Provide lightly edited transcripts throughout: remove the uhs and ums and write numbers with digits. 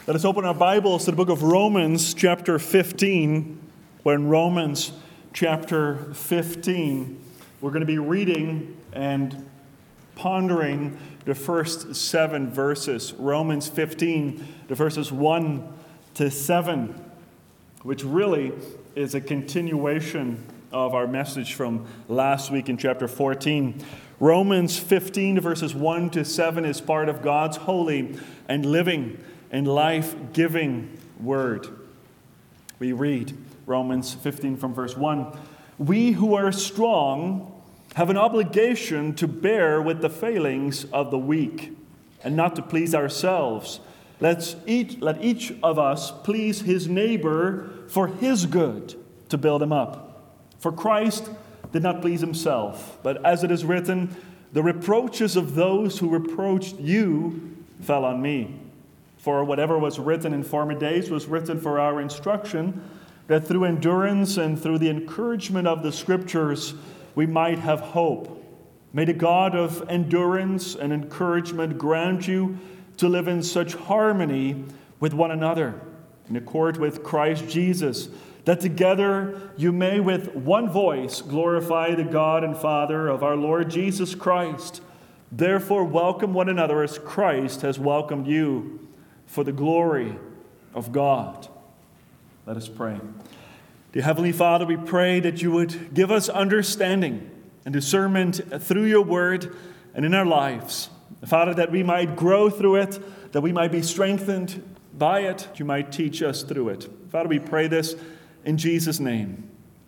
Let us open our Bibles to the book of Romans, chapter 15. We're in Romans, chapter 15. We're going to be reading and pondering the first 7 verses. Romans 15, the verses 1 to 7, which really is a continuation of our message from last week in chapter 14. Romans 15, verses 1 to 7 is part of God's holy and living and life-giving word. We read Romans 15 from verse 1. We who are strong have an obligation to bear with the failings of the weak and not to please ourselves. Let each of us please his neighbor for his good, to build him up. For Christ did not please himself, but as it is written, the reproaches of those who reproached you fell on me. For whatever was written in former days was written for our instruction, that through endurance and through the encouragement of the Scriptures we might have hope. May the God of endurance and encouragement grant you to live in such harmony with one another, in accord with Christ Jesus, that together you may with one voice glorify the God and Father of our Lord Jesus Christ. Therefore welcome one another as Christ has welcomed you, for the glory of God. Let us pray. Dear Heavenly Father, we pray that you would give us understanding and discernment through your word and in our lives. Father, that we might grow through it, that we might be strengthened by it, that you might teach us through it. Father, we pray this in Jesus' name.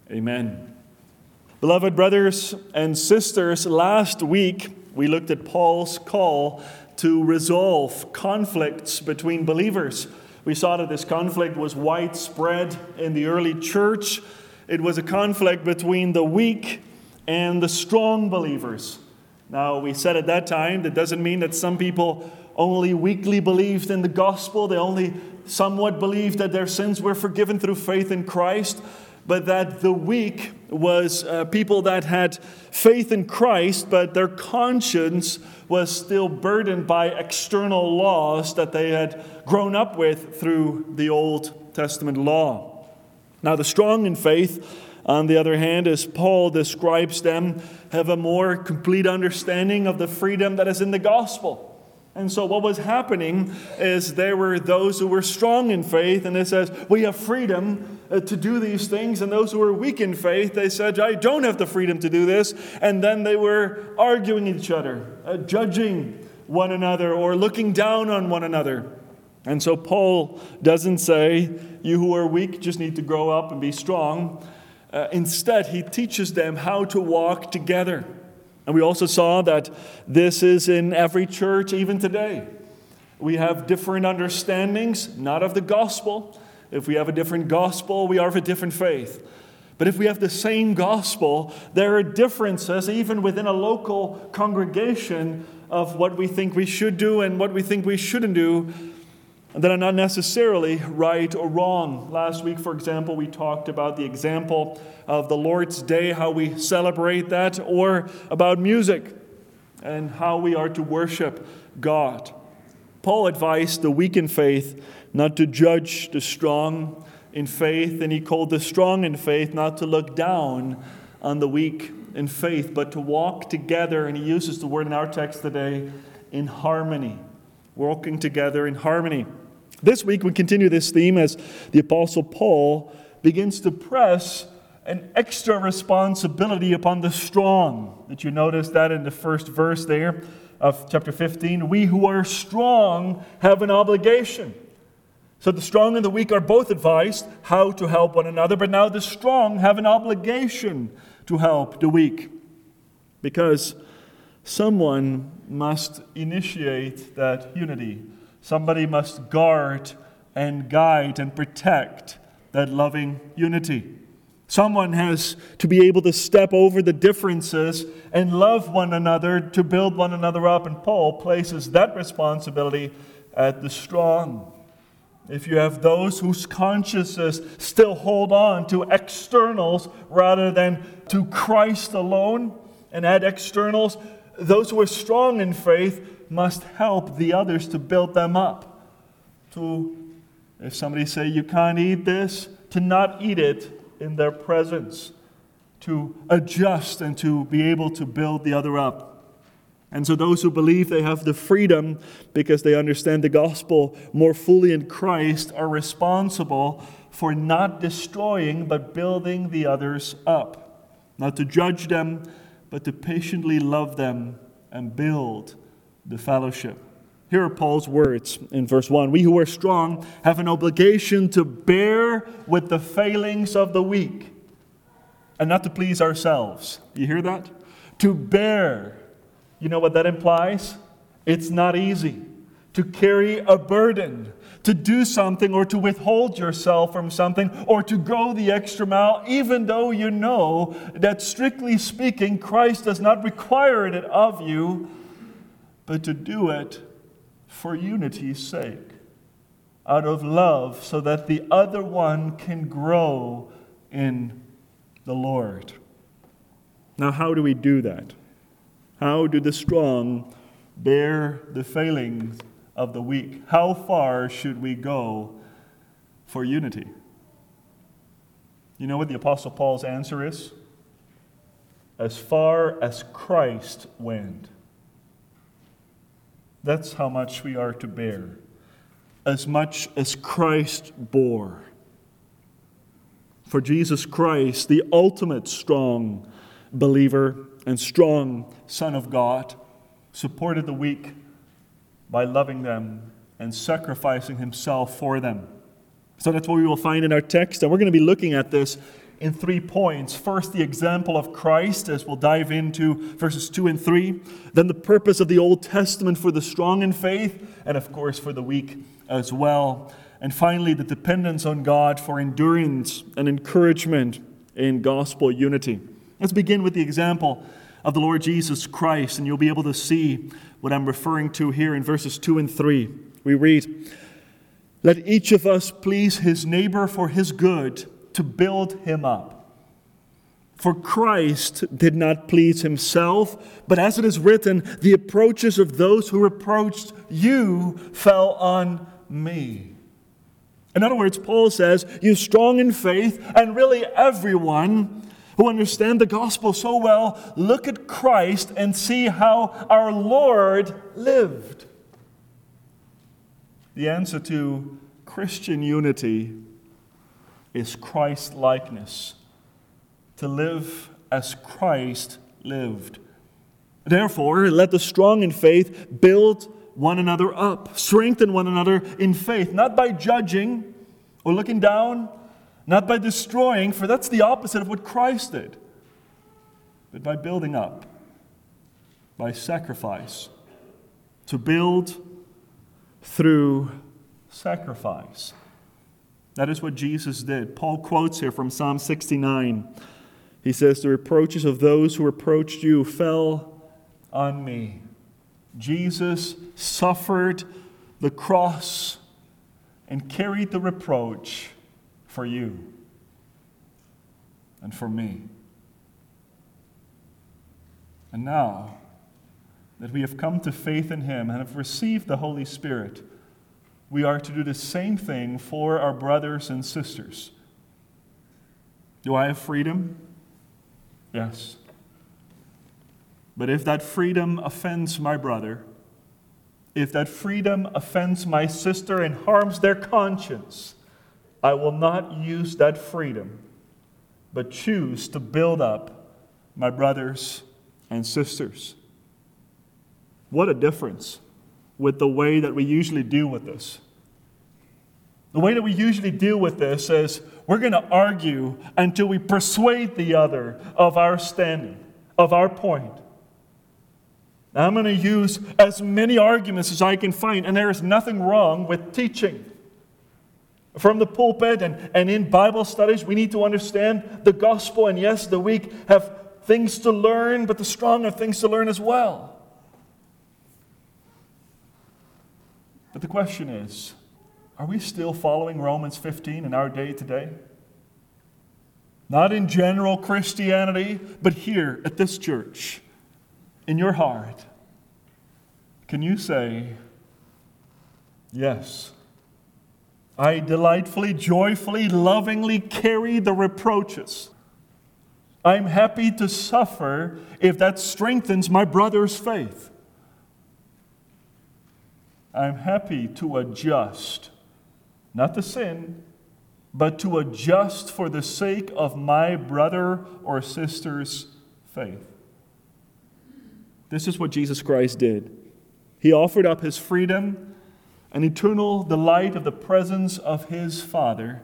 Amen. Beloved brothers and sisters, last week we looked at Paul's call to resolve conflicts between believers. We saw that this conflict was widespread in the early church. It was a conflict between the weak and the strong believers. Now, we said at that time, that doesn't mean that some people only weakly believed in the gospel. They only somewhat believed that their sins were forgiven through faith in Christ. But that the weak was people that had faith in Christ, but their conscience was still burdened by external laws that they had grown up with through the Old Testament law. Now, the strong in faith, on the other hand, as Paul describes them, have a more complete understanding of the freedom that is in the gospel. And so what was happening is there were those who were strong in faith, and it says, we have freedom to do these things. And those who were weak in faith, they said, I don't have the freedom to do this. And then they were arguing each other, judging one another, or looking down on one another. And so Paul doesn't say, you who are weak just need to grow up and be strong. Instead, he teaches them how to walk together. And we also saw that this is in every church even today. We have different understandings, not of the gospel. If we have a different gospel, we are of a different faith. But if we have the same gospel, there are differences even within a local congregation of what we think we should do and what we think we shouldn't do, that are not necessarily right or wrong. Last week, for example, we talked about the example of the Lord's Day, how we celebrate that, or about music and how we are to worship God. Paul advised the weak in faith not to judge the strong in faith, and he called the strong in faith not to look down on the weak in faith, but to walk together, and he uses the word in our text today, in harmony. Walking together in harmony. This week we continue this theme as the Apostle Paul begins to press an extra responsibility upon the strong. Did you notice that in the first verse there of chapter 15? We who are strong have an obligation. So the strong and the weak are both advised how to help one another, but now the strong have an obligation to help the weak. Because someone must initiate that unity. Somebody must guard and guide and protect that loving unity. Someone has to be able to step over the differences and love one another to build one another up. And Paul places that responsibility at the strong. If you have those whose consciences still hold on to externals rather than to Christ alone and add externals, those who are strong in faith must help the others to build them up, to If somebody say you can't eat this, to not eat it in their presence, to adjust and to be able to build the other up. And so those who believe they have the freedom because they understand the gospel more fully in Christ are responsible for not destroying but building the others up. Not to judge them, but to patiently love them and build the fellowship. Here are Paul's words in verse 1. We who are strong have an obligation to bear with the failings of the weak and not to please ourselves. You hear that? To bear. You know what that implies? It's not easy to carry a burden, to do something or to withhold yourself from something or to go the extra mile, even though you know that strictly speaking, Christ does not require it of you, but to do it for unity's sake, out of love, so that the other one can grow in the Lord. Now, how do we do that? How do the strong bear the failings of the weak? How far should we go for unity? You know what the Apostle Paul's answer is? As far as Christ went. That's how much we are to bear. As much as Christ bore. For Jesus Christ, the ultimate strong believer and strong Son of God, supported the weak by loving them and sacrificing himself for them. So that's what we will find in our text, and we're going to be looking at this in 3 points. First, the example of Christ, as we'll dive into verses 2 and 3. Then the purpose of the Old Testament for the strong in faith, and of course for the weak as well. And finally, the dependence on God for endurance and encouragement in gospel unity. Let's begin with the example of the Lord Jesus Christ, and you'll be able to see what I'm referring to here in verses 2 and 3. We read, "Let each of us please his neighbor for his good, to build him up. For Christ did not please himself, but as it is written, the approaches of those who reproached you fell on me." In other words, Paul says, you strong in faith, and really everyone who understand the gospel so well, look at Christ and see how our Lord lived. The answer to Christian unity is Christ-likeness, to live as Christ lived. Therefore, let the strong in faith build one another up, strengthen one another in faith, not by judging or looking down, not by destroying, for that's the opposite of what Christ did, but by building up, by sacrifice, to build through sacrifice. That is what Jesus did. Paul quotes here from Psalm 69. He says, "The reproaches of those who reproached you fell on me." Jesus suffered the cross and carried the reproach for you and for me. And now that we have come to faith in Him and have received the Holy Spirit, we are to do the same thing for our brothers and sisters. Do I have freedom? Yes. But if that freedom offends my brother, if that freedom offends my sister and harms their conscience, I will not use that freedom, but choose to build up my brothers and sisters. What a difference with the way that we usually deal with this. The way that we usually deal with this is we're going to argue until we persuade the other of our standing, of our point. Now, I'm going to use as many arguments as I can find, and there is nothing wrong with teaching. From the pulpit and in Bible studies, we need to understand the gospel, and yes, the weak have things to learn, but the strong have things to learn as well. But the question is, are we still following Romans 15 in our day today? Not in general Christianity, but here at this church, in your heart. Can you say, yes, I delightfully, joyfully, lovingly carry the reproaches. I'm happy to suffer if that strengthens my brother's faith. I'm happy to adjust, not to sin, but to adjust for the sake of my brother or sister's faith. This is what Jesus Christ did. He offered up his freedom and eternal delight of the presence of his Father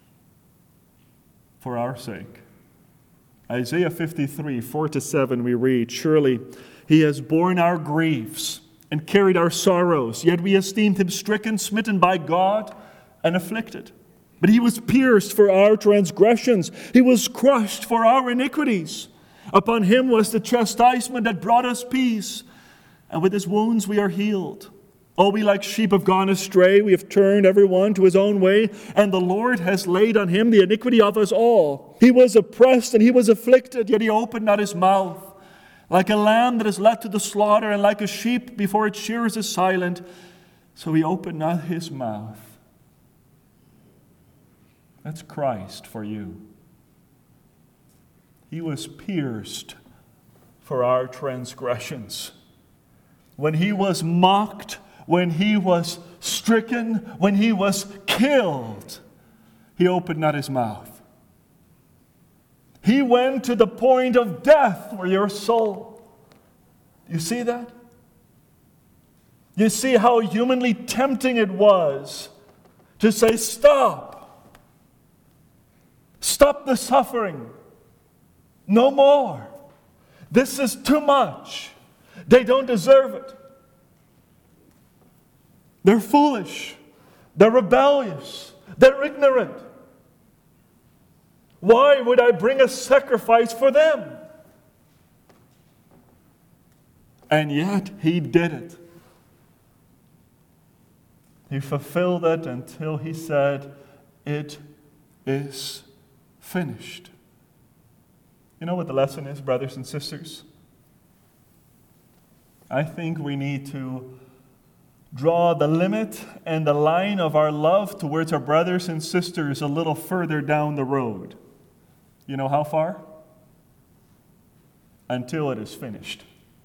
for our sake. Isaiah 53, 4-7, we read, "Surely he has borne our griefs and carried our sorrows, yet we esteemed him stricken, smitten by God, and afflicted. But he was pierced for our transgressions. He was crushed for our iniquities. Upon him was the chastisement that brought us peace, and with his wounds we are healed. All we like sheep have gone astray. We have turned every one to his own way, and the Lord has laid on him the iniquity of us all. He was oppressed and he was afflicted, yet he opened not his mouth. Like a lamb that is led to the slaughter, and like a sheep before its shearers is silent, so he opened not his mouth." That's Christ for you. He was pierced for our transgressions. When he was mocked, when he was stricken, when he was killed, he opened not his mouth. He went to the point of death for your soul. You see that? You see how humanly tempting it was to say, "Stop. Stop the suffering. No more. This is too much. They don't deserve it. They're foolish. They're rebellious. They're ignorant. Why would I bring a sacrifice for them?" And yet, he did it. He fulfilled it until he said, "It is finished." You know what the lesson is, brothers and sisters? I think we need to draw the limit and the line of our love towards our brothers and sisters a little further down the road. You know how far? Until it is finished.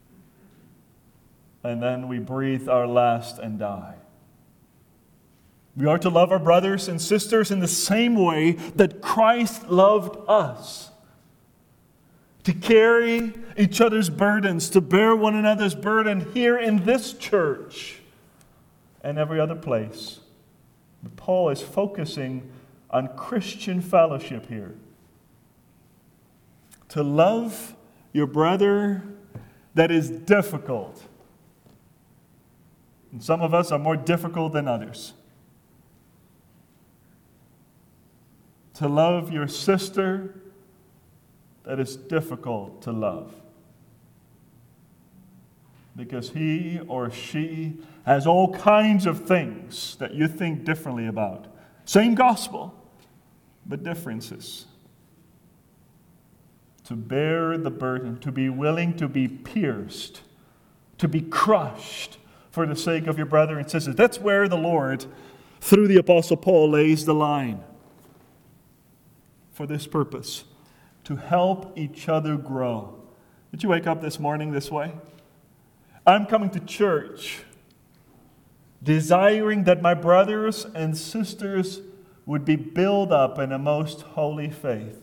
And then we breathe our last and die. We are to love our brothers and sisters in the same way that Christ loved us. To carry each other's burdens, to bear one another's burden here in this church and every other place. But Paul is focusing on Christian fellowship here. To love your brother that is difficult. And some of us are more difficult than others. To love your sister that is difficult to love. Because he or she has all kinds of things that you think differently about. Same gospel, but differences. To bear the burden, to be willing to be pierced, to be crushed for the sake of your brother and sister. That's where the Lord, through the Apostle Paul, lays the line. For this purpose, to help each other grow. Did you wake up this morning this way? I'm coming to church desiring that my brothers and sisters would be built up in a most holy faith.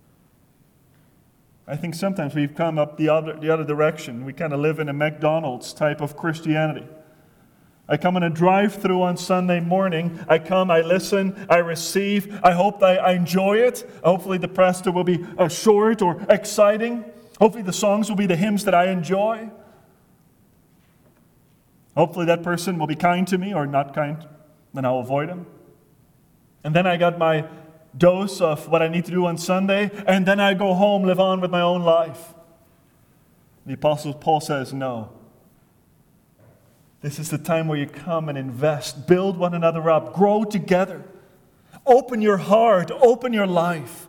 I think sometimes we've come up the other direction. We kind of live in a McDonald's type of Christianity. I come in a drive-thru on Sunday morning. I come, I listen, I receive. I hope I enjoy it. Hopefully the pastor will be short or exciting. Hopefully the songs will be the hymns that I enjoy. Hopefully that person will be kind to me or not kind, then I'll avoid him. And then I got my dose of what I need to do on Sunday, and then I go home, live on with my own life. The Apostle Paul says, no. This is the time where you come and invest, build one another up, grow together. Open your heart, open your life,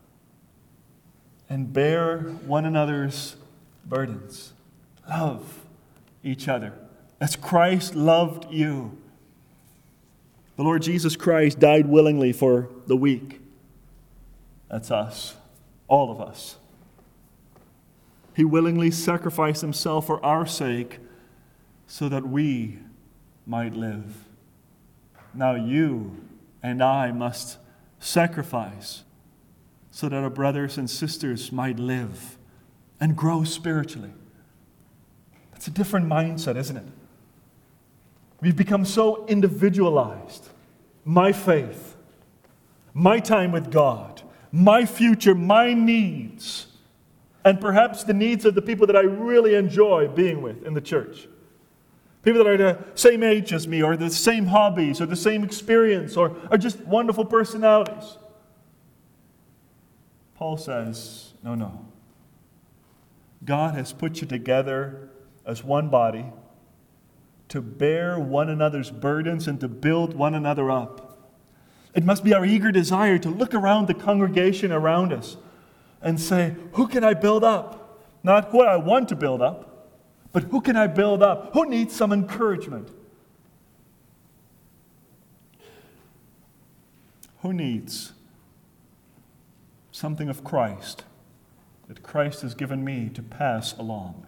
and bear one another's burdens. Love each other as Christ loved you. The Lord Jesus Christ died willingly for the weak. That's us, all of us. He willingly sacrificed himself for our sake so that we might live. Now you and I must sacrifice so that our brothers and sisters might live and grow spiritually. It's a different mindset, isn't it? We've become so individualized. My faith, my time with God, my future, my needs, and perhaps the needs of the people that I really enjoy being with in the church. People that are the same age as me, or the same hobbies, or the same experience, or are just wonderful personalities. Paul says, no. God has put you together as one body to bear one another's burdens and to build one another up. It must be our eager desire to look around the congregation around us and say, who can I build up? Not who I want to build up, but who can I build up? Who needs some encouragement? Who needs something of Christ that Christ has given me to pass along?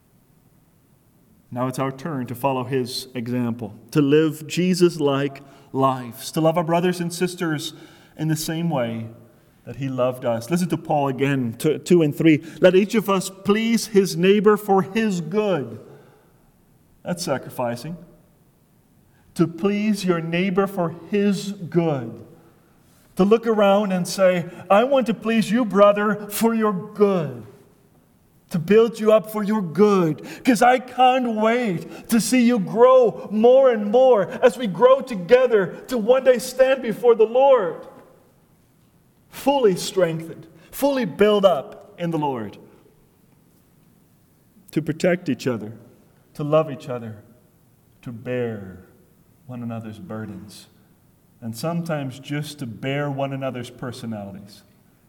Now it's our turn to follow his example, to live Jesus-like lives, to love our brothers and sisters in the same way that he loved us. Listen to Paul again, 2 and 3. Let each of us please his neighbor for his good. That's sacrificing. To please your neighbor for his good. To look around and say, I want to please you, brother, for your good. To build you up for your good. Because I can't wait to see you grow more and more as we grow together to one day stand before the Lord. Fully strengthened, fully built up in the Lord. To protect each other, to love each other, to bear one another's burdens. And sometimes just to bear one another's personalities.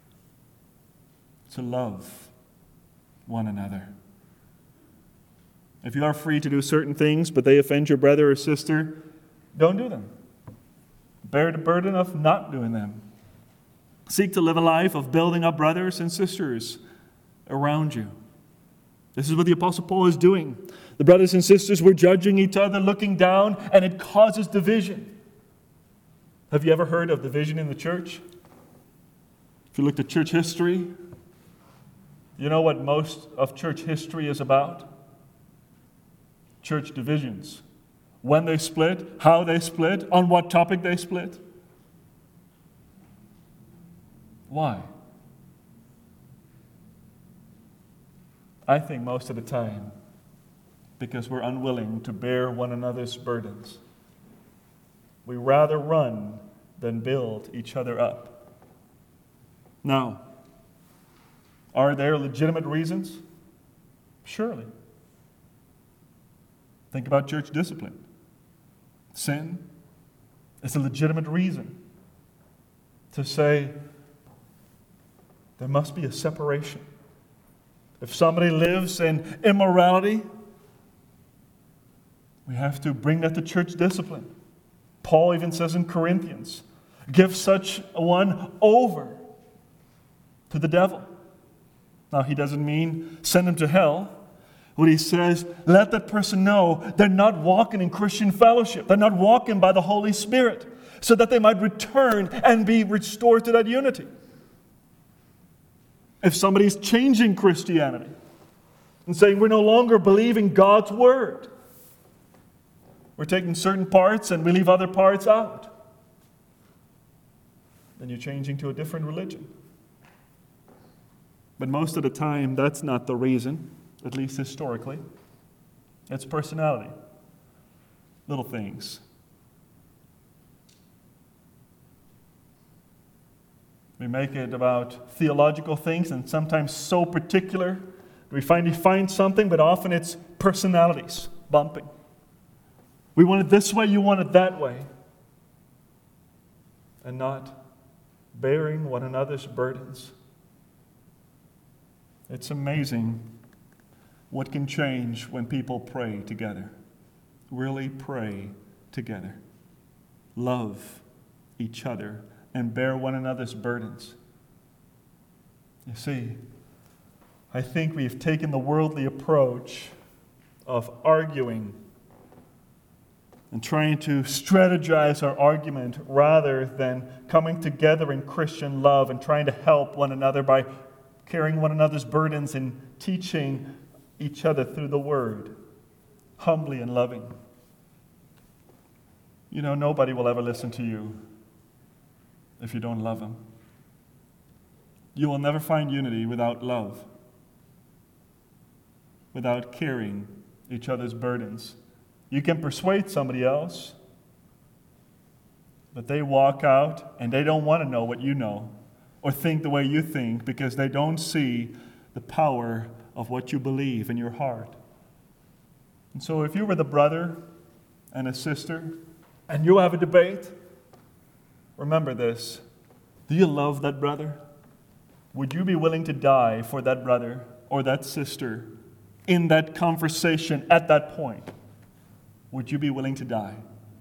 To love one another. If you are free to do certain things, but they offend your brother or sister, don't do them. Bear the burden of not doing them. Seek to live a life of building up brothers and sisters around you. This is what the Apostle Paul is doing. The brothers and sisters were judging each other, looking down, and it causes division. Have you ever heard of division in the church? If you looked at church history, you know what most of church history is about? Church divisions. When they split, how they split, on what topic they split. Why? I think most of the time because we're unwilling to bear one another's burdens. We rather run than build each other up. Now, are there legitimate reasons? Surely. Think about church discipline. Sin is a legitimate reason to say there must be a separation. If somebody lives in immorality, we have to bring that to church discipline. Paul even says in Corinthians, give such one over to the devil. Now, he doesn't mean send him to hell. What he says, let that person know they're not walking in Christian fellowship. They're not walking by the Holy Spirit, so that they might return and be restored to that unity. If somebody's changing Christianity and saying we're no longer believing God's word, we're taking certain parts and we leave other parts out, then you're changing to a different religion. But most of the time, that's not the reason, at least historically. It's personality. Little things. We make it about theological things, and sometimes so particular. We finally find something, but often it's personalities bumping. We want it this way, you want it that way. And not bearing one another's burdens. It's amazing what can change when people pray together. Really pray together. love each other and bear one another's burdens. You see, I think we've taken the worldly approach of arguing and trying to strategize our argument rather than coming together in Christian love and trying to help one another by carrying one another's burdens and teaching each other through the Word, humbly and loving. You know, nobody will ever listen to you if you don't love them. You will never find unity without love, without carrying each other's burdens. You can persuade somebody else, but they walk out and they don't want to know what you know or think the way you think because they don't see the power of what you believe in your heart. And so if you were the brother and a sister and you have a debate, remember this. Do you love that brother? Would you be willing to die for that brother or that sister in that conversation at that point? Would you be willing to die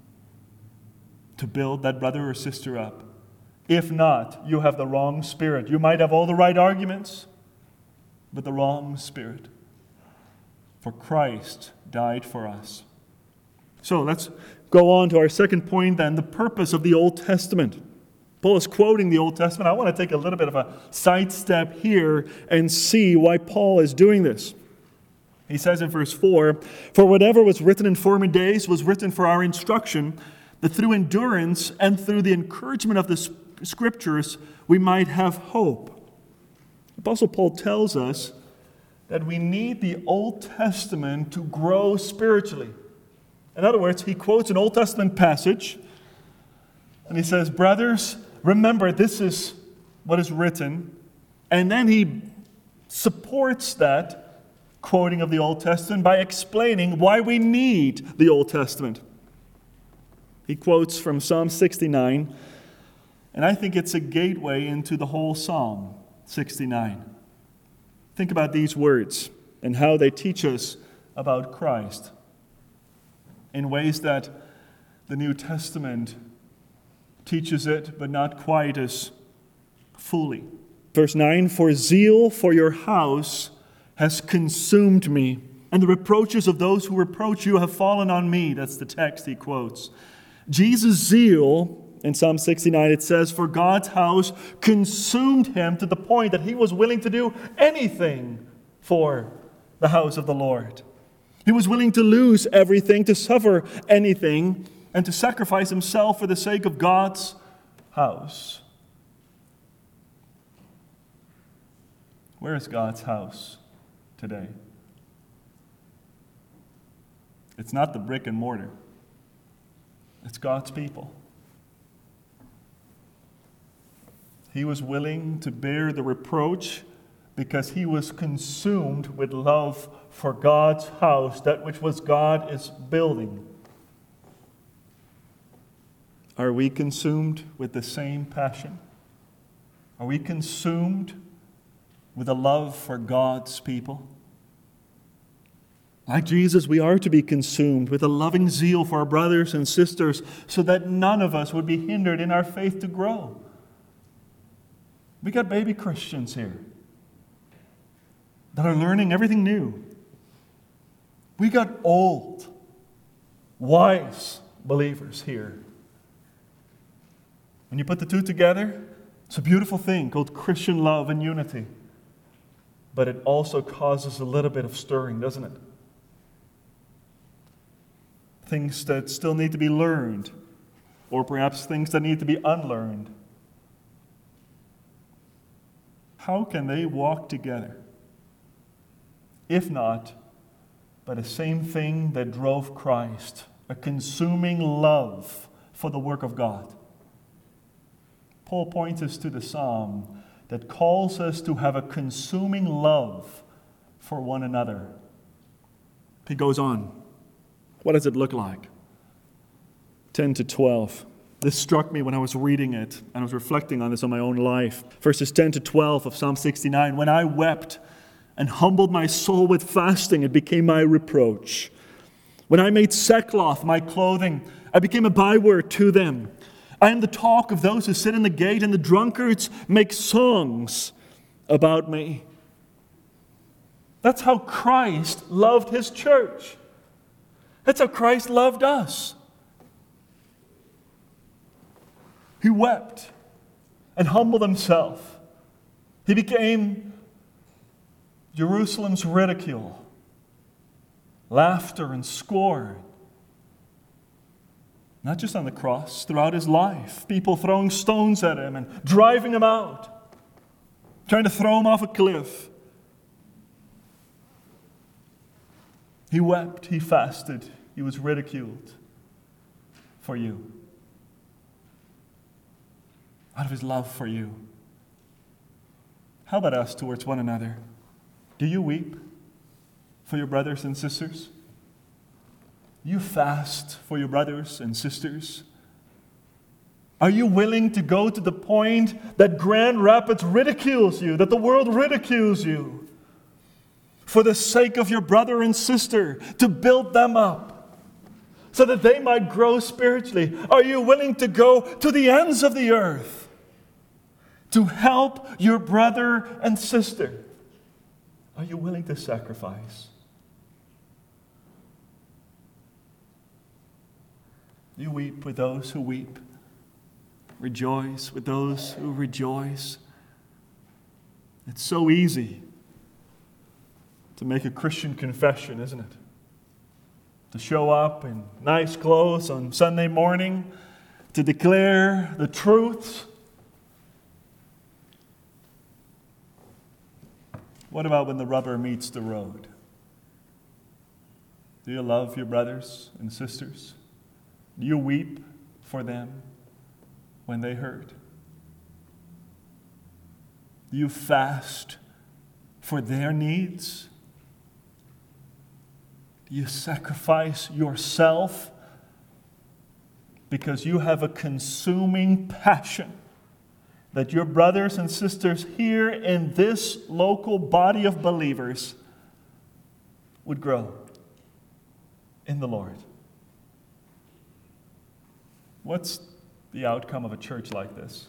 to build that brother or sister up? If not, you have the wrong spirit. You might have all the right arguments, but the wrong spirit. For Christ died for us. So let's go on to our second point then, the purpose of the Old Testament. Paul is quoting the Old Testament. I want to take a little bit of a sidestep here and see why Paul is doing this. He says in verse 4, "For whatever was written in former days was written for our instruction, that through endurance and through the encouragement of the Scriptures we might have hope." Apostle Paul tells us that we need the Old Testament to grow spiritually. In other words, he quotes an Old Testament passage, and he says, "Brothers, remember this is what is written." And then he supports that quoting of the Old Testament by explaining why we need the Old Testament. He quotes from Psalm 69, and I think it's a gateway into the whole Psalm 69. Think about these words and how they teach us about Christ in ways that the New Testament teaches it, but not quite as fully. Verse 9, "For zeal for your house has consumed me, and the reproaches of those who reproach you have fallen on me." That's the text he quotes. Jesus' zeal, in Psalm 69, it says, for God's house consumed him to the point that he was willing to do anything for the house of the Lord. He was willing to lose everything, to suffer anything, and to sacrifice himself for the sake of God's house. Where is God's house today? It's not the brick and mortar. It's God's people. He was willing to bear the reproach because he was consumed with love for God's house, that which was God is building. Are we consumed with the same passion? Are we consumed with a love for God's people? Like Jesus, we are to be consumed with a loving zeal for our brothers and sisters so that none of us would be hindered in our faith to grow. We got baby Christians here that are learning everything new. We got old, wise believers here. When you put the two together, it's a beautiful thing called Christian love and unity. But it also causes a little bit of stirring, doesn't it? Things that still need to be learned, or perhaps things that need to be unlearned. How can they walk together? If not, by the same thing that drove Christ, a consuming love for the work of God. Paul points us to the psalm that calls us to have a consuming love for one another. He goes on. What does it look like? 10 to 12. This struck me when I was reading it, and I was reflecting on this on my own life. Verses 10 to 12 of Psalm 69. "When I wept and humbled my soul with fasting, it became my reproach. When I made sackcloth my clothing, I became a byword to them. I am the talk of those who sit in the gate, and the drunkards make songs about me. That's how Christ loved his church. That's how Christ loved us. He wept and humbled himself. He became Jerusalem's ridicule, laughter and scorn. Not just on the cross, throughout his life. People throwing stones at him and driving him out, trying to throw him off a cliff. He wept, he fasted, he was ridiculed for you. Out of his love for you. How about us towards one another? Do you weep for your brothers and sisters? You fast for your brothers and sisters? Are you willing to go to the point that Grand Rapids ridicules you, that the world ridicules you, for the sake of your brother and sister, to build them up, so that they might grow spiritually? Are you willing to go to the ends of the earth to help your brother and sister? Are you willing to sacrifice? You weep with those who weep. Rejoice with those who rejoice. It's so easy to make a Christian confession, isn't it? To show up in nice clothes on Sunday morning, to declare the truths. What about when the rubber meets the road? Do you love your brothers and sisters? Do you weep for them when they hurt? Do you fast for their needs? Do you sacrifice yourself because you have a consuming passion that your brothers and sisters here in this local body of believers would grow in the Lord? What's the outcome of a church like this?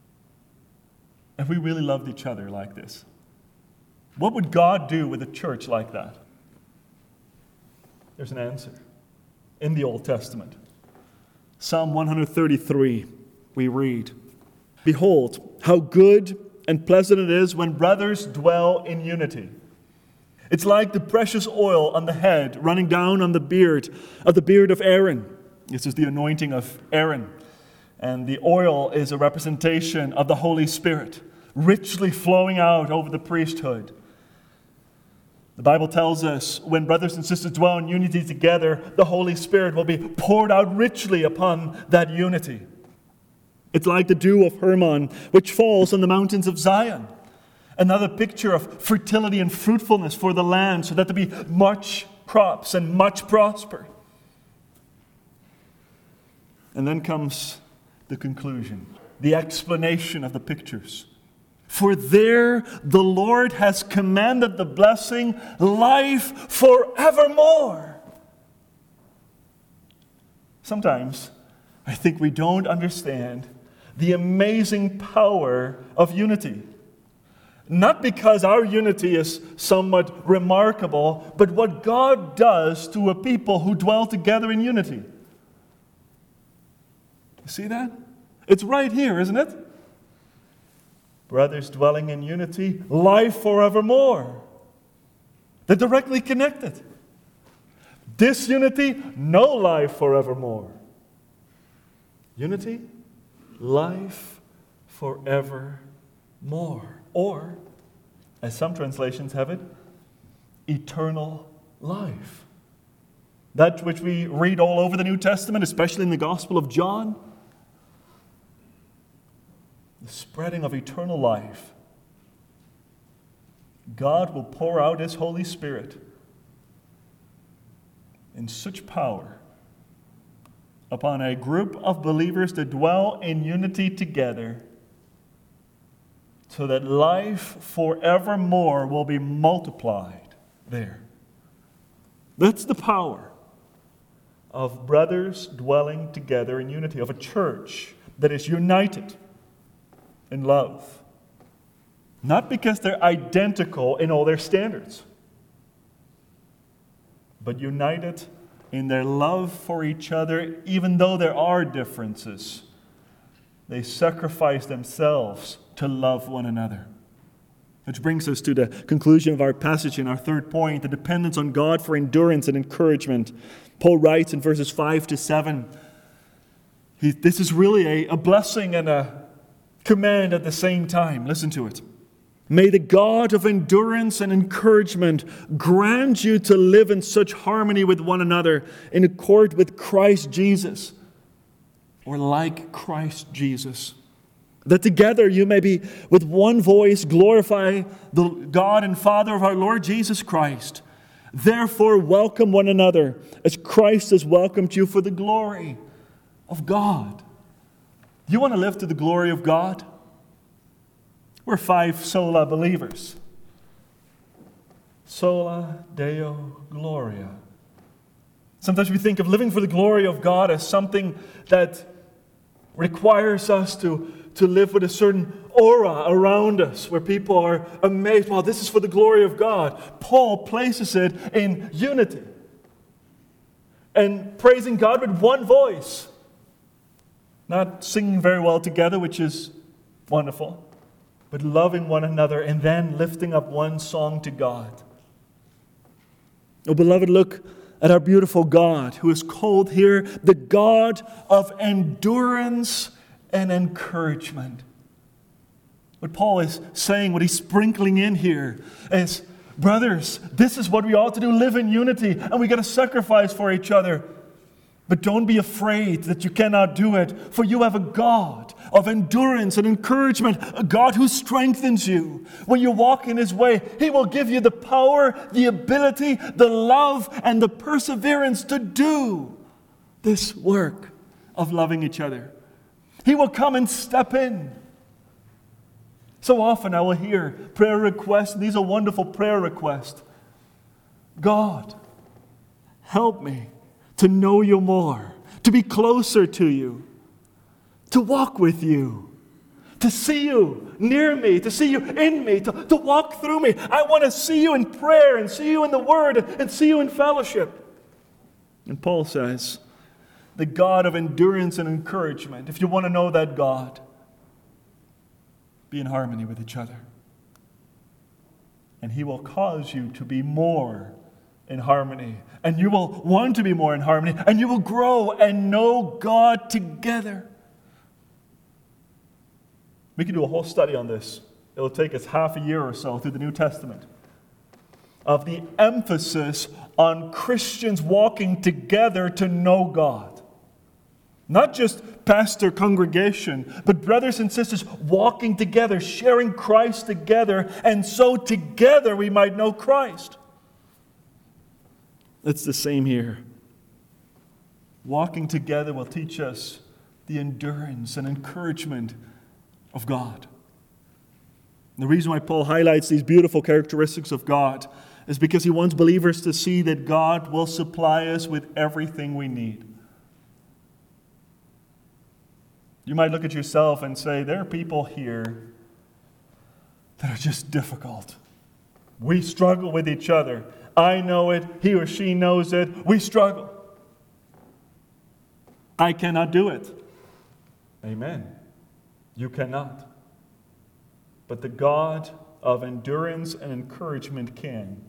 If we really loved each other like this, what would God do with a church like that? There's an answer in the Old Testament. Psalm 133, we read, "Behold, how good and pleasant it is when brothers dwell in unity. It's like the precious oil on the head running down on the beard of Aaron." This is the anointing of Aaron. And the oil is a representation of the Holy Spirit, richly flowing out over the priesthood. The Bible tells us when brothers and sisters dwell in unity together, the Holy Spirit will be poured out richly upon that unity. It's like the dew of Hermon, which falls on the mountains of Zion. Another picture of fertility and fruitfulness for the land, so that there be much crops and much prosper. And then comes the conclusion, the explanation of the pictures. "For there the Lord has commanded the blessing, life forevermore." Sometimes I think we don't understand the amazing power of unity. Not because our unity is somewhat remarkable, but what God does to a people who dwell together in unity. You see that? It's right here, isn't it? Brothers dwelling in unity, life forevermore. They're directly connected. Disunity, no life forevermore. Unity, life forevermore. Or, as some translations have it, eternal life. That which we read all over the New Testament, especially in the Gospel of John. The spreading of eternal life. God will pour out His Holy Spirit in such power upon a group of believers that dwell in unity together, so that life forevermore will be multiplied there. That's the power of brothers dwelling together in unity, of a church that is united in love. Not because they're identical in all their standards, but united in their love for each other, even though there are differences. They sacrifice themselves to love one another. Which brings us to the conclusion of our passage in our third point, the dependence on God for endurance and encouragement. Paul writes in verses 5 to 7, this is really a blessing and a command at the same time. Listen to it. May the God of endurance and encouragement grant you to live in such harmony with one another in accord with Christ Jesus, or like Christ Jesus, that together you may be with one voice glorify the God and Father of our Lord Jesus Christ. Therefore welcome one another as Christ has welcomed you for the glory of God. You want to live to the glory of God? We're 5 sola believers. Sola Deo Gloria. Sometimes we think of living for the glory of God as something that requires us to live with a certain aura around us where people are amazed. Wow, this is for the glory of God. Paul places it in unity and praising God with one voice. Not singing very well together, which is wonderful, but loving one another and then lifting up one song to God. Oh, beloved, look at our beautiful God, who is called here the God of endurance and encouragement. What Paul is saying, what he's sprinkling in here is, brothers, this is what we ought to do, live in unity, and we got to sacrifice for each other. But don't be afraid that you cannot do it, for you have a God of endurance and encouragement, a God who strengthens you. When you walk in His way, He will give you the power, the ability, the love, and the perseverance to do this work of loving each other. He will come and step in. So often I will hear prayer requests, and these are wonderful prayer requests. God, help me to know you more, to be closer to you, to walk with you, to see you near me, to see you in me, to walk through me. I want to see you in prayer and see you in the Word and see you in fellowship. And Paul says, the God of endurance and encouragement, if you want to know that God, be in harmony with each other. And He will cause you to be more in harmony. And you will want to be more in harmony. And you will grow and know God together. We could do a whole study on this. It will take us half a year or so through the New Testament of the emphasis on Christians walking together to know God. Not just pastor congregation, but brothers and sisters walking together, sharing Christ together, and so together we might know Christ. It's the same here. Walking together will teach us the endurance and encouragement of God. And the reason why Paul highlights these beautiful characteristics of God is because he wants believers to see that God will supply us with everything we need. You might look at yourself and say, there are people here that are just difficult. We struggle with each other. I know it. He or she knows it. We struggle. I cannot do it. Amen. You cannot. But the God of endurance and encouragement can.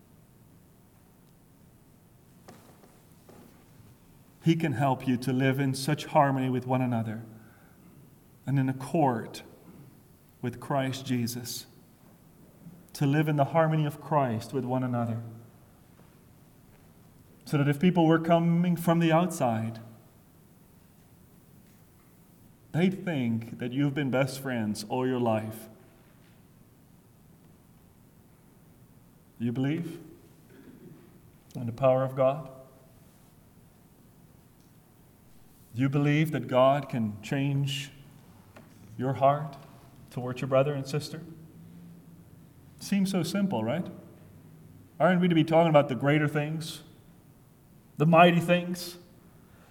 He can help you to live in such harmony with one another and in accord with Christ Jesus. To live in the harmony of Christ with one another. So that if people were coming from the outside, they'd think that you've been best friends all your life. Do you believe in the power of God? Do you believe that God can change your heart towards your brother and sister? It seems so simple, right? Aren't we to be talking about the greater things? The mighty things?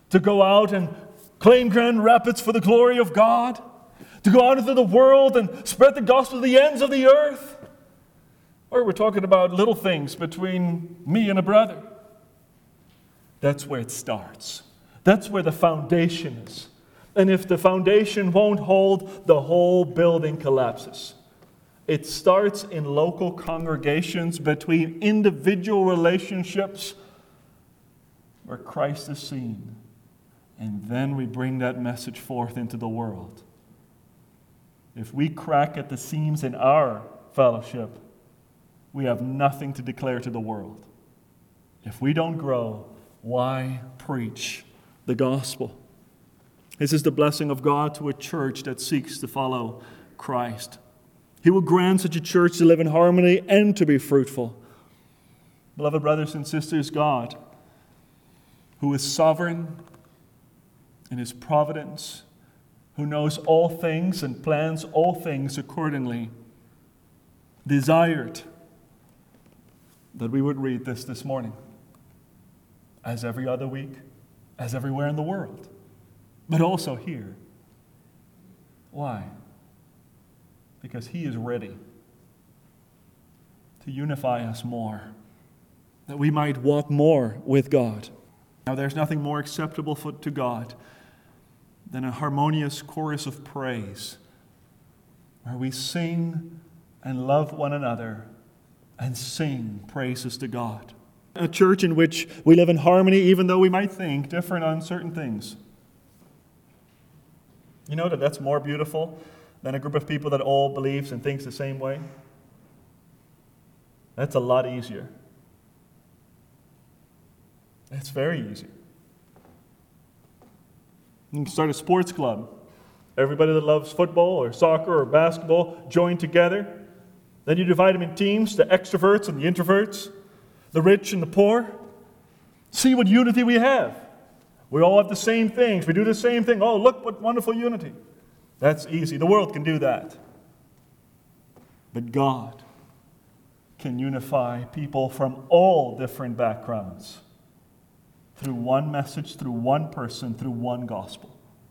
To go out and claim Grand Rapids for the glory of God? To go out into the world and spread the gospel to the ends of the earth? Or we're talking about little things between me and a brother? That's where it starts. That's where the foundation is. And if the foundation won't hold, the whole building collapses. It starts in local congregations, between individual relationships where Christ is seen. And then we bring that message forth into the world. If we crack at the seams in our fellowship, we have nothing to declare to the world. If we don't grow, why preach the gospel? This is the blessing of God to a church that seeks to follow Christ. He will grant such a church to live in harmony and to be fruitful. Beloved brothers and sisters, God, who is sovereign in His providence, who knows all things and plans all things accordingly, desired that we would read this morning, as every other week, as everywhere in the world, but also here. Why? Because He is ready to unify us more, that we might walk more with God. Now, there's nothing more acceptable to God than a harmonious chorus of praise, where we sing and love one another and sing praises to God. A church in which we live in harmony, even though we might think different on certain things. You know that that's more beautiful than a group of people that all believes and thinks the same way? That's a lot easier. It's very easy. You can start a sports club. Everybody that loves football or soccer or basketball join together. Then you divide them in teams, the extroverts and the introverts, the rich and the poor. See what unity we have. We all have the same things. We do the same thing. Oh, look what wonderful unity. That's easy. The world can do that. But God can unify people from all different backgrounds through one message, through one person, through one gospel.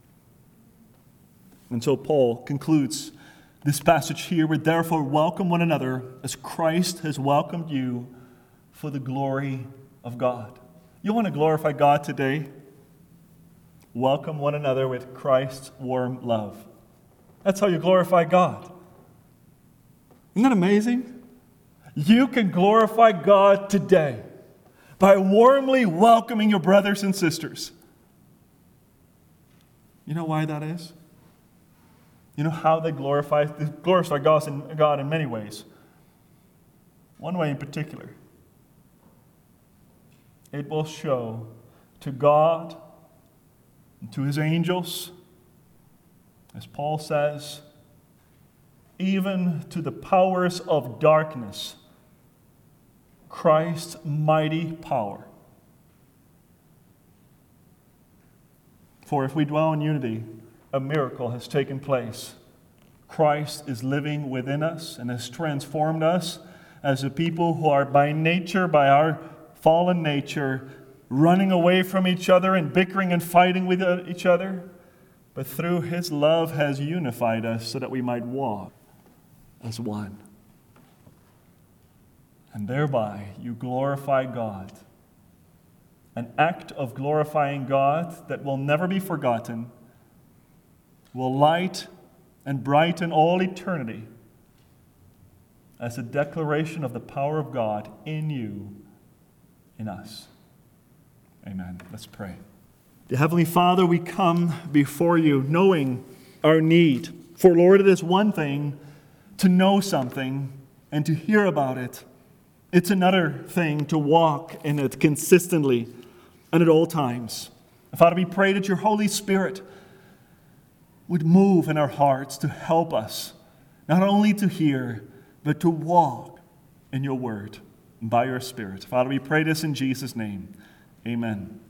And so Paul concludes this passage here with, therefore, welcome one another as Christ has welcomed you for the glory of God. You want to glorify God today? Welcome one another with Christ's warm love. That's how you glorify God. Isn't that amazing? You can glorify God today by warmly welcoming your brothers and sisters. You know why that is? You know how they glorify God in many ways. One way in particular. It will show to God and to His angels, as Paul says, even to the powers of darkness, Christ's mighty power. For if we dwell in unity, a miracle has taken place. Christ is living within us and has transformed us as a people who are by nature, by our fallen nature, running away from each other and bickering and fighting with each other. But through His love has unified us so that we might walk as one. And thereby you glorify God. An act of glorifying God that will never be forgotten, will light and brighten all eternity as a declaration of the power of God in you, in us. Amen. Let's pray. Dear Heavenly Father, we come before you knowing our need. For Lord, it is one thing to know something and to hear about it. It's another thing to walk in it consistently and at all times. Father, we pray that your Holy Spirit would move in our hearts to help us, not only to hear, but to walk in your word by your Spirit. Father, we pray this in Jesus' name. Amen.